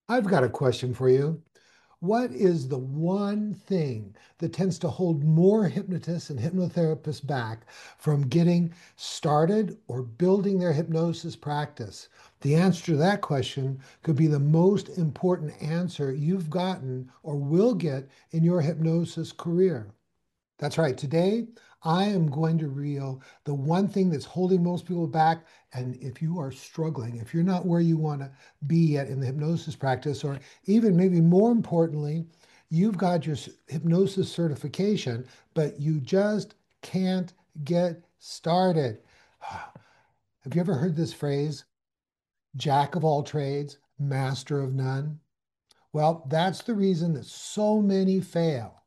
I've got a question for you. What is the one thing that tends to hold more hypnotists and hypnotherapists back from getting started or building their hypnosis practice? The answer to that question could be the most important answer you've gotten or will get in your hypnosis career. That's right. Today, I am going to reveal the one thing that's holding most people back. And if you are struggling, if you're not where you want to be yet in the hypnosis practice, or even maybe more importantly, you've got your hypnosis certification, but you just can't get started. Have you ever heard this phrase, jack of all trades, master of none? Well, that's the reason that so many fail.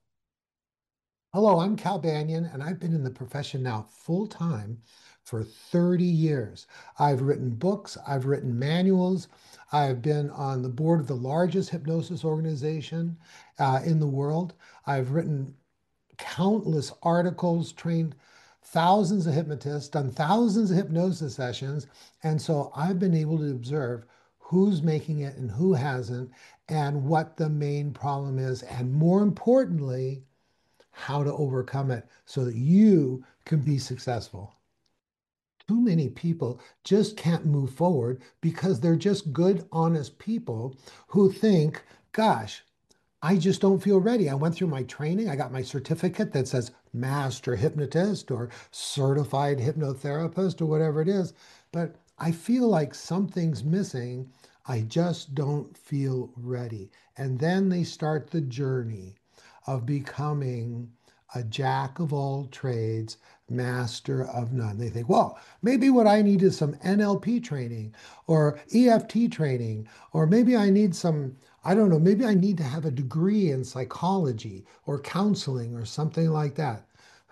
Hello, I'm Cal Banyan, and I've been in the profession now full time for 30 years. I've written books, I've written manuals, I've been on the board of the largest hypnosis organization in the world. I've written countless articles, trained thousands of hypnotists, done thousands of hypnosis sessions. And so I've been able to observe who's making it and who hasn't, and what the main problem is. And more importantly, how to overcome it so that you can be successful. Too many people just can't move forward because they're just good, honest people who think, gosh, I just don't feel ready. I went through my training. I got my certificate that says master hypnotist or certified hypnotherapist or whatever it is, but I feel like something's missing. I just don't feel ready. And then they start the journey of becoming a jack of all trades, master of none. They think, well, maybe what I need is some NLP training or EFT training, or maybe I need some, I don't know, maybe I need to have a degree in psychology or counseling or something like that.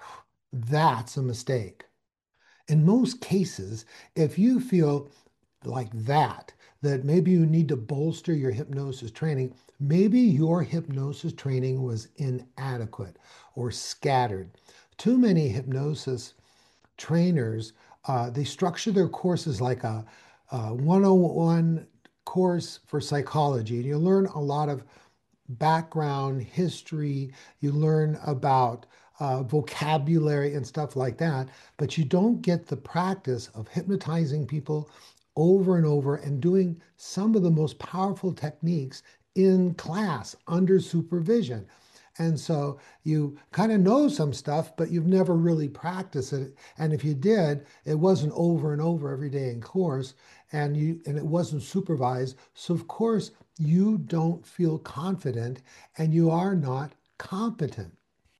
That's a mistake. In most cases, if you feel like that maybe you need to bolster your hypnosis training, maybe your hypnosis training was inadequate or scattered. Too many hypnosis trainers, they structure their courses like a 101 course for psychology, and you learn a lot of background history, you learn about vocabulary and stuff like that, but you don't get the practice of hypnotizing people over and over and doing some of the most powerful techniques in class under supervision. And so you kind of know some stuff, but you've never really practiced it. And if you did, it wasn't over and over every day in course, and it wasn't supervised. So of course you don't feel confident and you are not competent.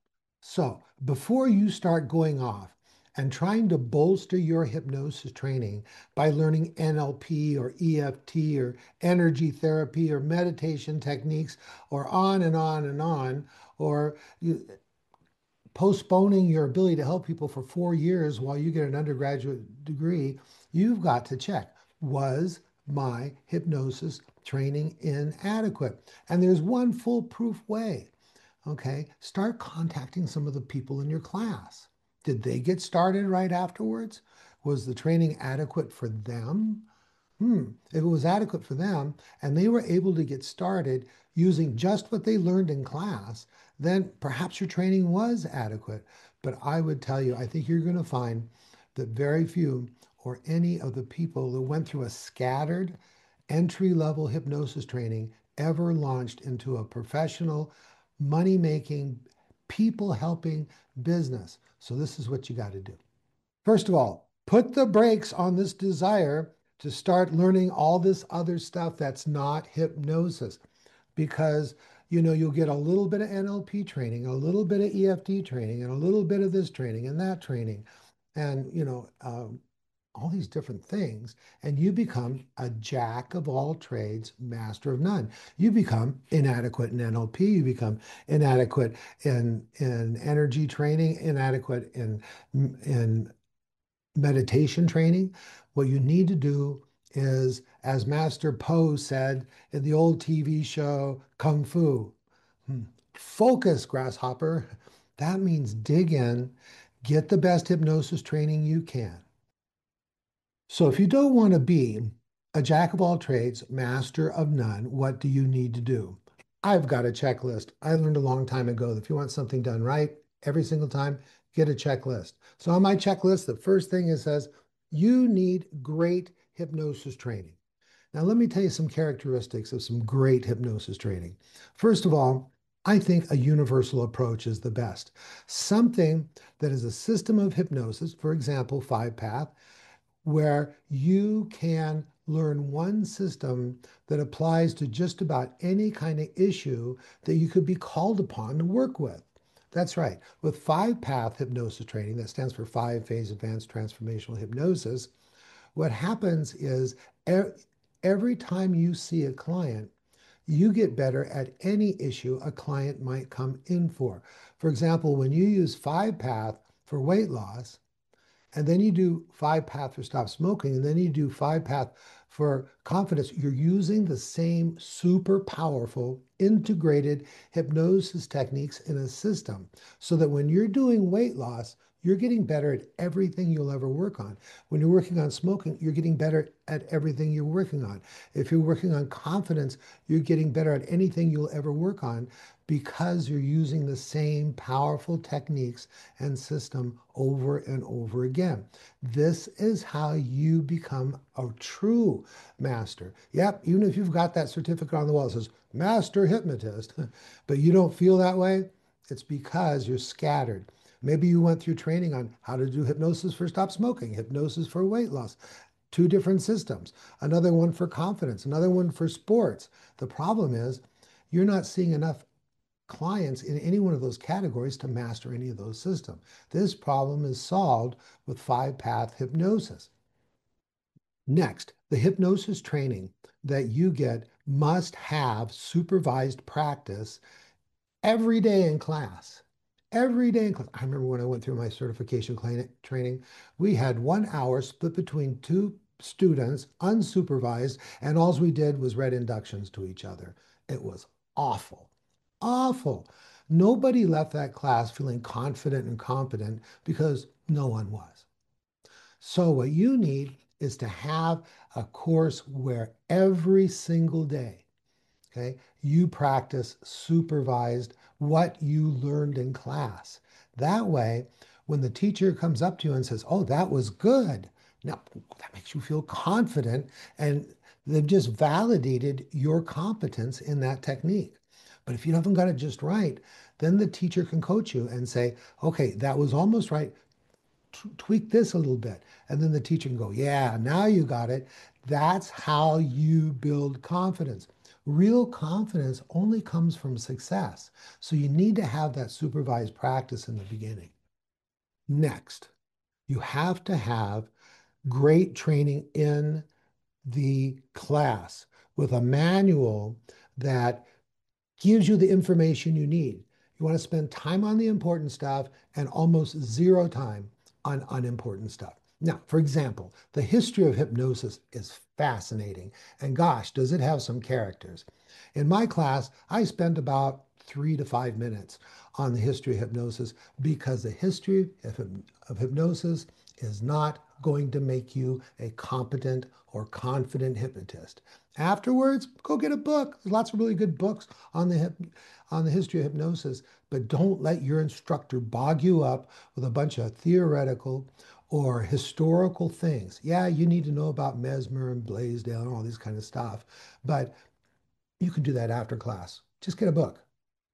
So before you start going off and trying to bolster your hypnosis training by learning NLP or EFT or energy therapy or meditation techniques or on and on and on, or you, postponing your ability to help people for 4 years while you get an undergraduate degree, you've got to check, was my hypnosis training inadequate? And there's one foolproof way. Okay, start contacting some of the people in your class. Did they get started right afterwards? Was the training adequate for them? If it was adequate for them and they were able to get started using just what they learned in class, then perhaps your training was adequate. But I would tell you, I think you're going to find that very few or any of the people that went through a scattered entry level hypnosis training ever launched into a professional, money making, people helping business. So, this is what you got to do. First of all, put the brakes on this desire to start learning all this other stuff that's not hypnosis, because you'll get a little bit of NLP training, a little bit of EFT training, and a little bit of this training and that training, and all these different things, and you become a jack of all trades, master of none. You become inadequate in NLP, you become inadequate in energy training, inadequate in meditation training. What you need to do is, as Master Po said in the old TV show Kung Fu, focus, grasshopper. That means dig in, get the best hypnosis training you can. So if you don't want to be A jack of all trades, master of none. What do you need to do? I've got a checklist. I learned a long time ago that if you want something done right every single time, get a checklist. So on my checklist, the first thing it says, you need great hypnosis training. Now, let me tell you some characteristics of some great hypnosis training. First of all, I think a universal approach is the best. Something that is a system of hypnosis, for example, five path, where you can learn one system that applies to just about any kind of issue that you could be called upon to work with. That's right. With five path hypnosis training, that stands for five phase advanced transformational hypnosis, what happens is every time you see a client, you get better at any issue a client might come in for. For example, when you use five path for weight loss, and then you do five path for stop smoking, and then you do five path for confidence, you're using the same super powerful integrated hypnosis techniques in a system so that when you're doing weight loss, you're getting better at everything you'll ever work on. When you're working on smoking, you're getting better at everything you're working on. If you're working on confidence, you're getting better at anything you'll ever work on because you're using the same powerful techniques and system over and over again. This is how you become a true master. Yep, even if you've got that certificate on the wall that says master hypnotist, but you don't feel that way, it's because you're scattered. Maybe you went through training on how to do hypnosis for stop smoking, hypnosis for weight loss, two different systems, another one for confidence, another one for sports. The problem is you're not seeing enough clients in any one of those categories to master any of those systems. This problem is solved with five path hypnosis. Next, the hypnosis training that you get must have supervised practice every day in class. Every day in class. I remember when I went through my certification training, we had 1 hour split between two students, unsupervised, and all we did was read inductions to each other. It was awful, awful. Nobody left that class feeling confident and competent because no one was. So, what you need is to have a course where every single day, okay, you practice supervised what you learned in class. That way, when the teacher comes up to you and says, "Oh, that was good," now that makes you feel confident and they've just validated your competence in that technique. But if you haven't got it just right, then the teacher can coach you and say, "Okay, that was almost right. Tweak this a little bit." And then the teacher can go, "Yeah, now you got it." That's how you build confidence. Real confidence only comes from success. So you need to have that supervised practice in the beginning. Next, you have to have great training in the class with a manual that gives you the information you need. You want to spend time on the important stuff and almost zero time on unimportant stuff. Now, for example, the history of hypnosis is fascinating. And gosh, does it have some characters. In my class, I spent about 3 to 5 minutes on the history of hypnosis because the history of hypnosis is not going to make you a competent or confident hypnotist. Afterwards, go get a book. There's lots of really good books on the history of hypnosis, but don't let your instructor bog you up with a bunch of theoretical or historical things. Yeah, you need to know about Mesmer and Blaisdell and all this kind of stuff, but you can do that after class. Just get a book.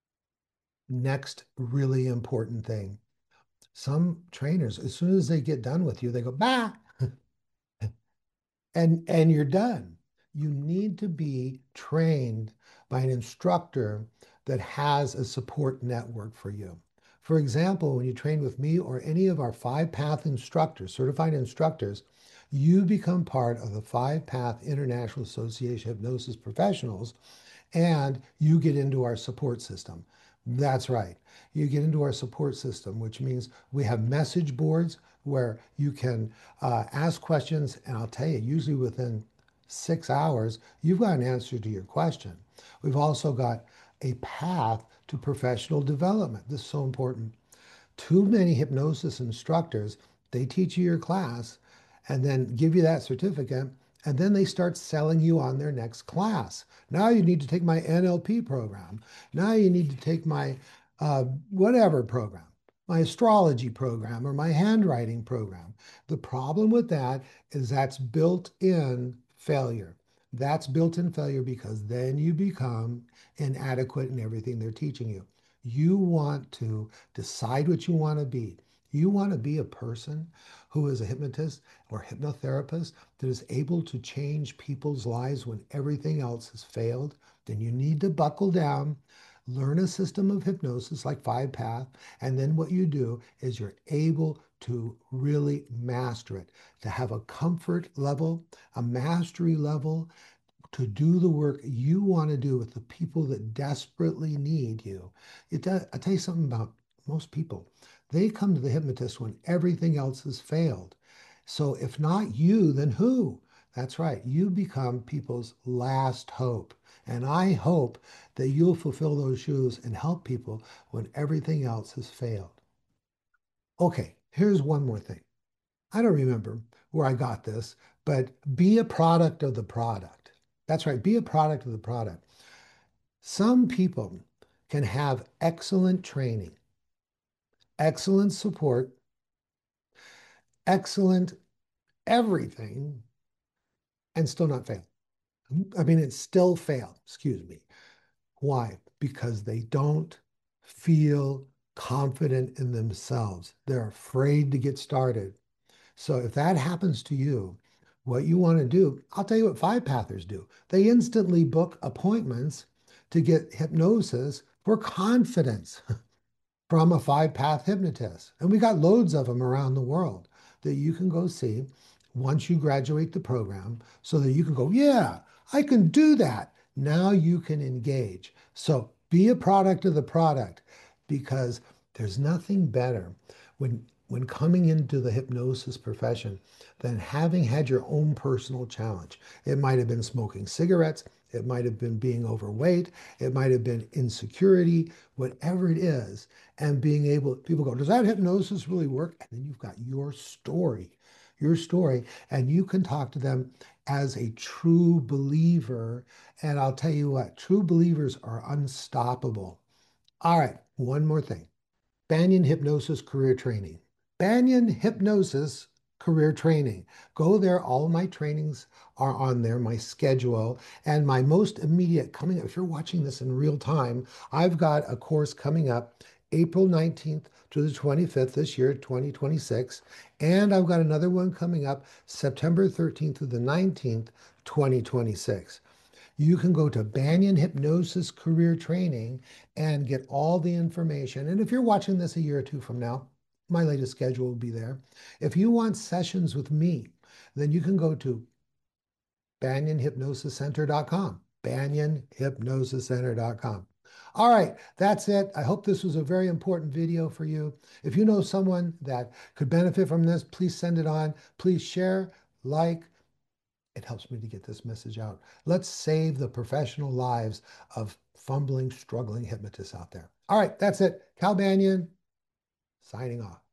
Next, really important thing. Some trainers, as soon as they get done with you, they go, bah, and you're done. You need to be trained by an instructor that has a support network for you. For example, when you train with me or any of our five path instructors, certified instructors, you become part of the Five Path International Association of Hypnosis Professionals and you get into our support system. That's right. You get into our support system, which means we have message boards where you can ask questions. And I'll tell you, usually within 6 hours, you've got an answer to your question. We've also got a path to professional development. This is so important. Too many hypnosis instructors, they teach you your class and then give you that certificate. And then they start selling you on their next class. Now you need to take my NLP program. Now you need to take my whatever program, my astrology program or my handwriting program. The problem with that is that's built in failure. That's built in failure because then you become inadequate in everything they're teaching you. You want to decide what you want to be. You want to be a person who is a hypnotist or hypnotherapist that is able to change people's lives when everything else has failed, then you need to buckle down, learn a system of hypnosis like Five Path, and then what you do is you're able to really master it, to have a comfort level, a mastery level, to do the work you want to do with the people that desperately need you. I'll tell you something about most people. They come to the hypnotist when everything else has failed. So if not you, then who? That's right. You become people's last hope. And I hope that you'll fulfill those shoes and help people when everything else has failed. Okay, here's one more thing. I don't remember where I got this, but be a product of the product. That's right, be a product of the product. Some people can have excellent training, excellent support, excellent everything, and still not fail. I mean, it still fail, excuse me. Why? Because they don't feel confident in themselves. They're afraid to get started. So if that happens to you, what you want to do, I'll tell you what five pathers do. They instantly book appointments to get hypnosis for confidence from a five path hypnotist. And we got loads of them around the world that you can go see once you graduate the program so that you can go, yeah, I can do that. Now you can engage. So be a product of the product because there's nothing better when coming into the hypnosis profession than having had your own personal challenge. It might have been smoking cigarettes, it might have been being overweight, it might have been insecurity, whatever it is, and being able, people go, does that hypnosis really work? And then you've got your story, and you can talk to them as a true believer. And I'll tell you what, true believers are unstoppable. All right, one more thing. Banyan Hypnosis Career Training. Banyan Hypnosis Career Training. Go there. All my trainings are on there, my schedule, and my most immediate coming up. If you're watching this in real time, I've got a course coming up April 19th to the 25th this year, 2026. And I've got another one coming up September 13th to the 19th, 2026. You can go to Banyan Hypnosis Career Training and get all the information. And if you're watching this a year or two from now, my latest schedule will be there. If you want sessions with me, then you can go to banyanhypnosiscenter.com. Banyanhypnosiscenter.com. All right, that's it. I hope this was a very important video for you. If you know someone that could benefit from this, please send it on. Please share, like, it helps me to get this message out. Let's save the professional lives of fumbling, struggling hypnotists out there. All right, that's it. Cal Banyan signing off.